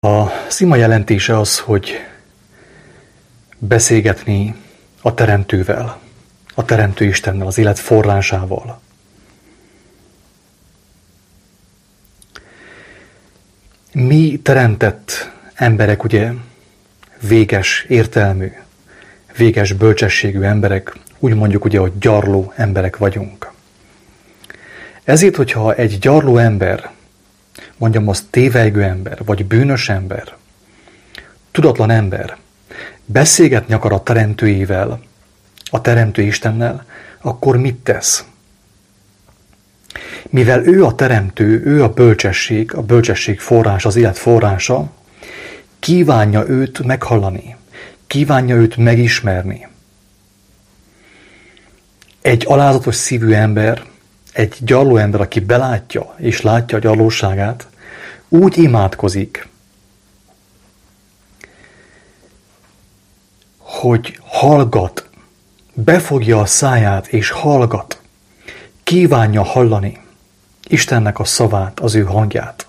A szima jelentése az, hogy beszélgetni a Teremtővel, a Teremtő Istennel, az élet forrásával. Mi teremtett emberek, ugye, véges értelmű, véges bölcsességű emberek, úgy mondjuk ugye, hogy gyarló emberek vagyunk. Ezért, hogyha egy gyarló ember, mondjam azt tévejgő ember, vagy bűnös ember, tudatlan ember, beszélgetni akar a Teremtőjével, a Teremtő Istennel, akkor mit tesz? Mivel ő a Teremtő, ő a bölcsesség forrás, az élet forrása, kívánja őt meghallani, kívánja őt megismerni. Egy alázatos szívű ember, egy gyarló ember, aki belátja és látja a gyarlóságát, úgy imádkozik, hogy hallgat, befogja a száját és hallgat, kívánja hallani Istennek a szavát, az ő hangját.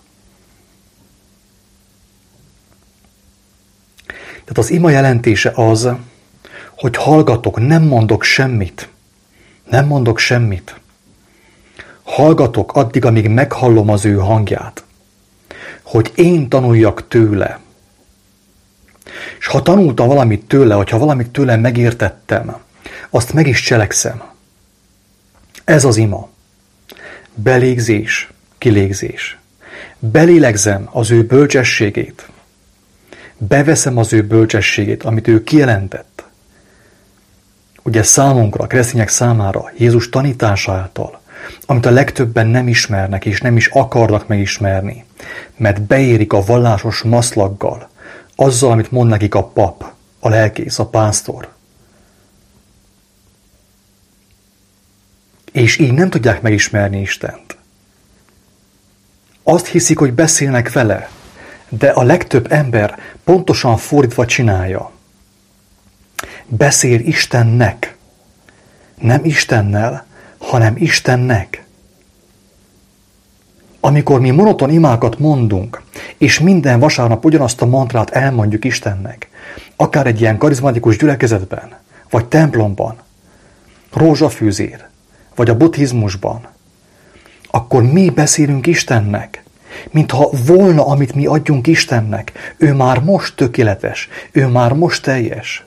Tehát az ima jelentése az, hogy hallgatok, nem mondok semmit. Nem mondok semmit. Hallgatok addig, amíg meghallom az ő hangját. Hogy én tanuljak tőle. És ha tanultam valamit tőle, hogyha valamit tőle megértettem, azt meg is cselekszem. Ez az ima. Belégzés, kilégzés. Belélegzem az ő bölcsességét. Beveszem az ő bölcsességét, amit ő kijelentett. Ugye számunkra, a keresztények számára, Jézus tanítása által, amit a legtöbben nem ismernek, és nem is akarnak megismerni, mert beérik a vallásos maszlaggal, azzal, amit mond nekik a pap, a lelkész, a pásztor. És így nem tudják megismerni Istent. Azt hiszik, hogy beszélnek vele, de a legtöbb ember pontosan fordítva csinálja. Beszél Istennek. Nem Istennel, hanem Istennek. Amikor mi monoton imákat mondunk, és minden vasárnap ugyanazt a mantrát elmondjuk Istennek, akár egy ilyen karizmatikus gyülekezetben, vagy templomban, rózsafűzér, vagy a buddhizmusban, akkor mi beszélünk Istennek, mintha volna, amit mi adjunk Istennek. Ő már most tökéletes, ő már most teljes.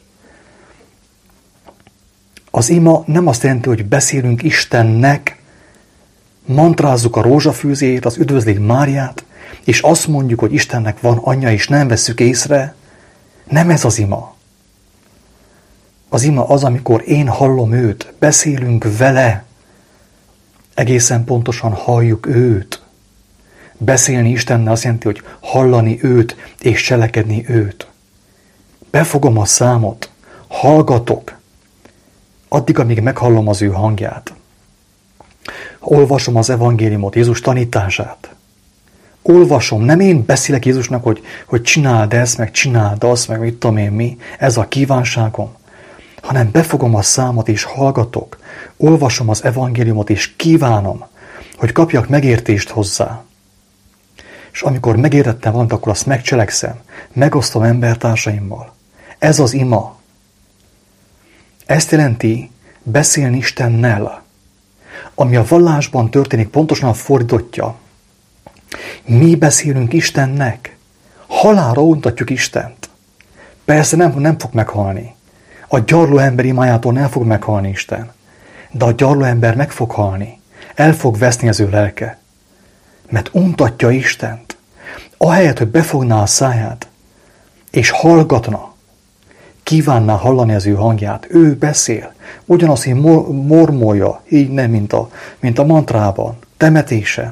Az ima nem azt jelenti, hogy beszélünk Istennek, mantrázzuk a rózsafűzét, az üdvözlégy Máriát, és azt mondjuk, hogy Istennek van anyja, és nem vesszük észre. Nem ez az ima. Az ima az, amikor én hallom őt, beszélünk vele, egészen pontosan halljuk őt. Beszélni Istennel azt jelenti, hogy hallani őt, és cselekedni őt. Befogom a számot, hallgatok, addig, amíg meghallom az ő hangját. Olvasom az evangéliumot, Jézus tanítását. Olvasom, nem én beszélek Jézusnak, hogy csináld ezt, meg csináld azt, meg mit tudom én mi, ez a kívánságom, hanem befogom a számot és hallgatok. Olvasom az evangéliumot és kívánom, hogy kapjak megértést hozzá. És amikor megértettem valamit, akkor azt megcselekszem, megosztom embertársaimmal. Ez az ima. Ezt jelenti beszélni Istennel. Ami a vallásban történik, pontosan a fordítottja. Mi beszélünk Istennek. Halálra untatjuk Istent. Persze nem fog meghalni. A gyarló ember imájától nem fog meghalni Isten. De a gyarló ember meg fog halni. El fog veszni az ő lelke. Mert untatja Istent. Ahelyett, hogy befogná a száját, és hallgatna, kívánná hallani az ő hangját. Ő beszél. Ugyanaz, hogy mormolja, így nem, mint a mantrában, temetésen.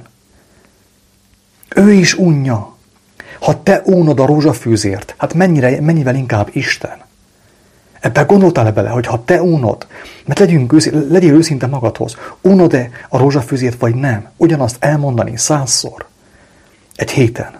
Ő is unja. Ha te unod a rózsafűzért, hát mennyivel inkább Isten. Ebben gondoltál-e bele, hogy ha te unod, mert legyél őszinte magadhoz, unod-e a rózsafűzért, vagy nem? Ugyanazt elmondani 100-szor. Egy héten.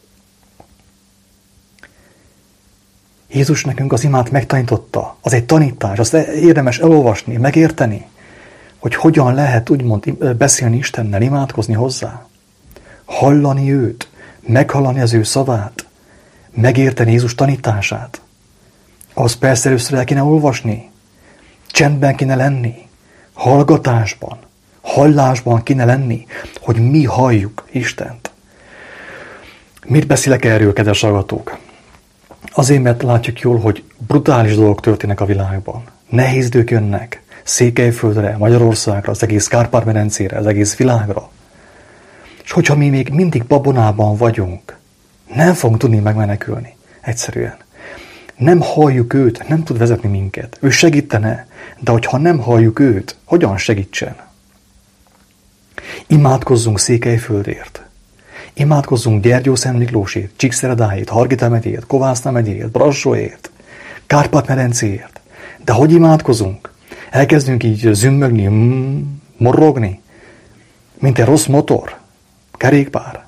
Jézus nekünk az imát megtanította. Az egy tanítás, azt érdemes elolvasni, megérteni, hogy hogyan lehet úgymond beszélni Istennel, imádkozni hozzá. Hallani őt, meghallani az ő szavát, megérteni Jézus tanítását, az persze először el kéne olvasni, csendben kéne lenni, hallgatásban, hallásban kéne lenni, hogy mi halljuk Istent. Mit beszélek erről, kedves hallgatók? Azért, mert látjuk jól, hogy brutális dolgok történnek a világban. Nehéz idők jönnek Székelyföldre, Magyarországra, az egész Kárpát-medencére, az egész világra. És hogyha mi még mindig babonában vagyunk, nem fogunk tudni megmenekülni. Egyszerűen. Nem halljuk őt, nem tud vezetni minket. Ő segítene, de hogyha nem halljuk őt, hogyan segítsen? Imádkozzunk Székelyföldért. Imádkozzunk Gyergyószent Miklósért, Csíkszeredáért, Hargita megyéért, Kovászna megyéért, Brassóért, Kárpát-medencéért. De hogy imádkozunk? Elkezdünk így zümmögni, morrogni, mint egy rossz motor, kerékpár.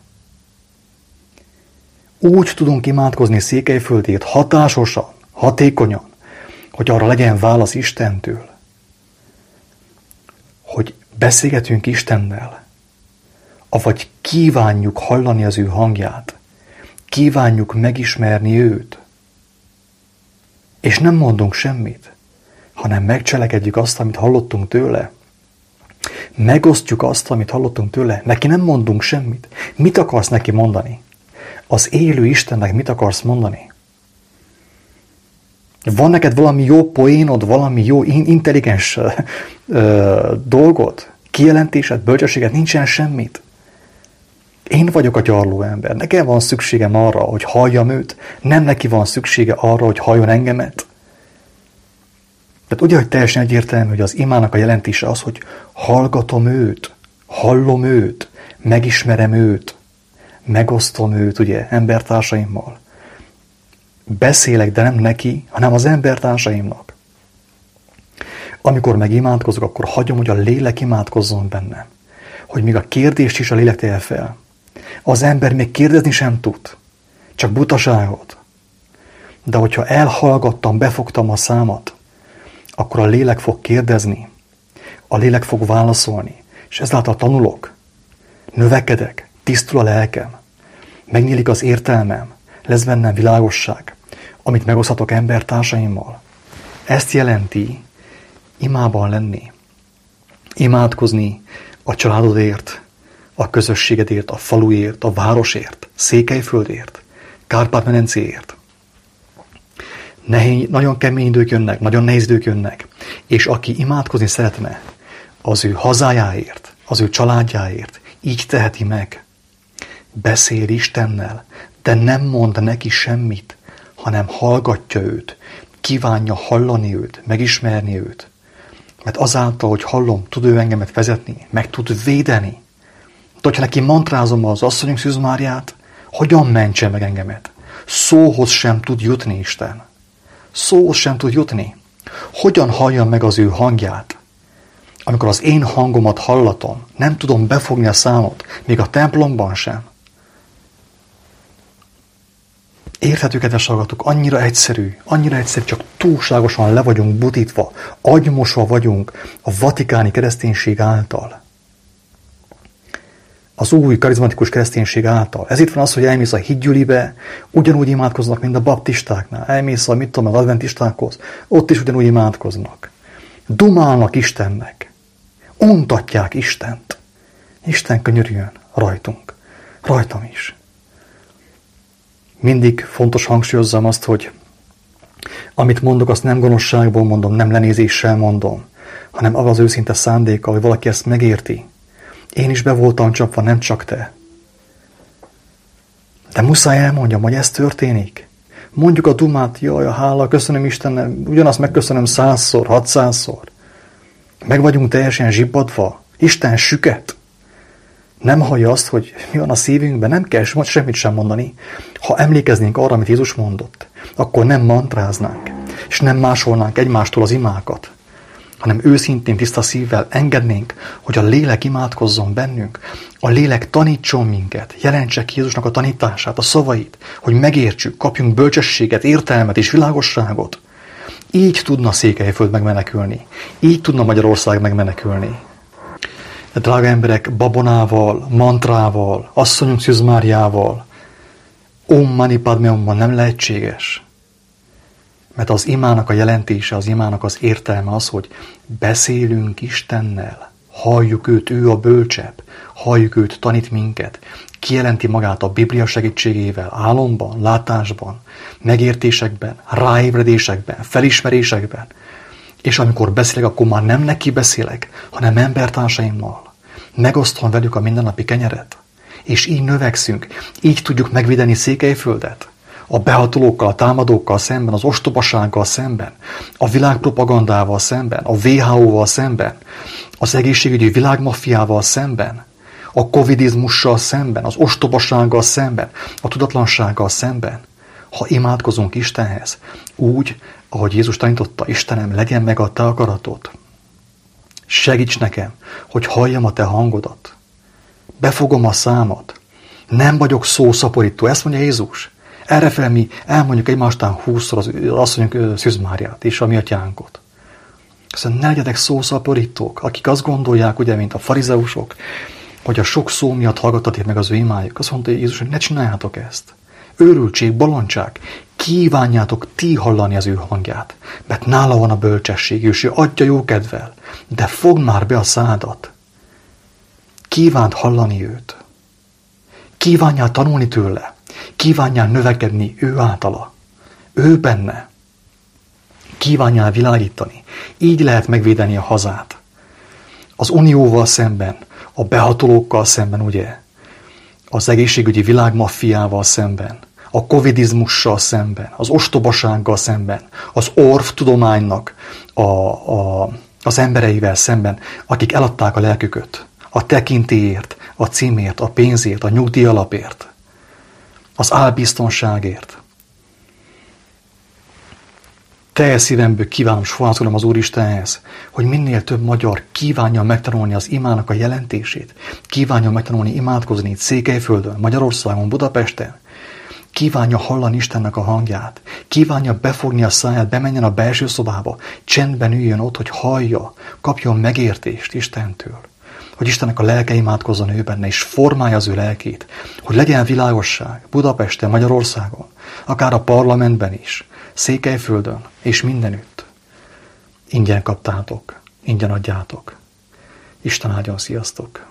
Úgy tudunk imádkozni Székelyföldért hatásosan, hatékonyan, hogy arra legyen válasz Istentől, hogy beszélgetünk Istennel, avagy kívánjuk hallani az ő hangját, kívánjuk megismerni őt, és nem mondunk semmit, hanem megcselekedjük azt, amit hallottunk tőle. Megosztjuk azt, amit hallottunk tőle. Neki nem mondunk semmit. Mit akarsz neki mondani? Az élő Istennek mit akarsz mondani? Van neked valami jó poénod, valami jó, intelligens dolgod, kijelentésed, bölcsességed? Nincsen semmit. Én vagyok a gyarló ember. Nekem van szükségem arra, hogy halljam őt. Nem neki van szüksége arra, hogy halljon engemet. Tehát ugye, hogy teljesen egyértelmű, hogy az imának a jelentése az, hogy hallgatom őt, hallom őt, megismerem őt, megosztom őt, ugye, embertársaimmal. Beszélek, de nem neki, hanem az embertársaimnak. Amikor megimádkozok, akkor hagyom, hogy a lélek imádkozzon bennem. Hogy még a kérdést is a lélek tegye fel. Az ember még kérdezni sem tud, csak butaságot. De hogyha elhallgattam, befogtam a számat, akkor a lélek fog kérdezni, a lélek fog válaszolni, és ezáltal tanulok, növekedek, tisztul a lelkem, megnyílik az értelmem, lesz bennem világosság, amit megoszthatok embertársaimmal. Ezt jelenti imában lenni, imádkozni a családodért, a közösségedért, a faluért, a városért, Székelyföldért, Kárpát-medencéért. Nagyon kemény idők jönnek, nagyon nehéz idők jönnek, és aki imádkozni szeretne az ő hazájáért, az ő családjáért, így teheti meg. Beszél Istennel, de nem mond neki semmit, hanem hallgatja őt, kívánja hallani őt, megismerni őt. Mert azáltal, hogy hallom, tud ő engemet vezetni, meg tud védeni. De hogyha neki mantrázom az asszonyunk Szűz Máriát, hogyan mentse meg engemet? Szóhoz sem tud jutni Isten. Szóhoz sem tud jutni. Hogyan halljam meg az ő hangját? Amikor az én hangomat hallatom, nem tudom befogni a számot, még a templomban sem. Érthető, kedves hallgatók, annyira egyszerű, csak túlságosan le vagyunk butítva, agymosva vagyunk a vatikáni kereszténység által. Az új karizmatikus kereszténység által. Ez itt van az, hogy elmész a hídgyülibe, ugyanúgy imádkoznak, mint a baptistáknál. Elmész az adventistákhoz, ott is ugyanúgy imádkoznak. Dumálnak Istennek. Untatják Istent. Isten könyörüljön rajtunk. Rajtam is. Mindig fontos hangsúlyozzam azt, hogy amit mondok, azt nem gonoszságból mondom, nem lenézéssel mondom, hanem az őszinte szándékkal, hogy valaki ezt megérti. Én is be voltam csapva, nem csak te. De muszáj elmondjam, hogy ez történik. Mondjuk a dumát, jaj, a hála, köszönöm Istennek, ugyanazt megköszönöm 100-szor, 600-szor. Meg vagyunk teljesen zsibbadva. Isten süket. Nem hallja azt, hogy mi van a szívünkben, nem kell semmit sem mondani. Ha emlékeznénk arra, amit Jézus mondott, akkor nem mantráznánk, és nem másolnánk egymástól az imákat, hanem őszintén, tiszta szívvel engednénk, hogy a lélek imádkozzon bennünk, a lélek tanítson minket, jelentse ki Jézusnak a tanítását, a szavait, hogy megértsük, kapjunk bölcsességet, értelmet és világosságot. Így tudna Székelyföld megmenekülni, így tudna Magyarország megmenekülni. De drága emberek, babonával, mantrával, asszonyunk Szűz Máriával, Om Mani Padme Humban nem lehetséges. Mert az imának a jelentése, az imának az értelme az, hogy beszélünk Istennel, halljuk őt, ő a bölcsebb, halljuk őt, tanít minket, kijelenti magát a Biblia segítségével, álomban, látásban, megértésekben, ráébredésekben, felismerésekben. És amikor beszélek, akkor már nem neki beszélek, hanem embertársaimmal. Megosztom velük a mindennapi kenyeret. És így növekszünk, így tudjuk megvédeni Székelyföldet. A behatolókkal, a támadókkal szemben, az ostobasággal szemben, a világpropagandával szemben, a WHO-val szemben, az egészségügyi világmaffiával szemben, a covidizmussal szemben, az ostobasággal szemben, a tudatlansággal szemben. Ha imádkozunk Istenhez, úgy, ahogy Jézus tanította, Istenem, legyen meg a te akaratod. Segíts nekem, hogy halljam a te hangodat. Befogom a számat. Nem vagyok szószaporító, ezt mondja Jézus. Errefele mi elmondjuk egymástán 20-szor az asszonyunk Szűz Máriát és a mi atyánkot. Szóval ne legyetek szószaporítók, akik azt gondolják, ugye, mint a farizeusok, hogy a sok szó miatt hallgattaték meg az ő imájuk. Azt mondta Jézus, hogy ne csináljátok ezt. Őrültség, bolondság, kívánjátok ti hallani az ő hangját, mert nála van a bölcsesség, és ő adja jó kedvel, de fogd már be a szádat. Kívánt hallani őt. Kívánjál tanulni tőle. Kívánjál növekedni ő általa. Ő benne. Kívánjál világítani. Így lehet megvédeni a hazát. Az unióval szemben, a behatolókkal szemben, ugye? Az egészségügyi világmaffiával szemben, a covidizmussal szemben, az ostobasággal szemben, az orvtudománynak az embereivel szemben, akik eladták a lelküket, a tekintélyért, a címért, a pénzért, a nyugdíjalapért, az álbiztonságért. Teljes szívemből kívánom, és fohászolom az Úristenhez, hogy minél több magyar kívánja megtanulni az imának a jelentését, kívánja megtanulni imádkozni itt Székelyföldön, Magyarországon, Budapesten, kívánja hallani Istennek a hangját, kívánja befogni a száját, bemenjen a belső szobába, csendben üljön ott, hogy hallja, kapjon megértést Istentől, hogy Istennek a lelke imádkozzon ő benne, és formálja az ő lelkét, hogy legyen világosság Budapesten, Magyarországon, akár a parlamentben is, Székelyföldön és mindenütt. Ingyen kaptátok, ingyen adjátok. Isten áldjon, sziasztok!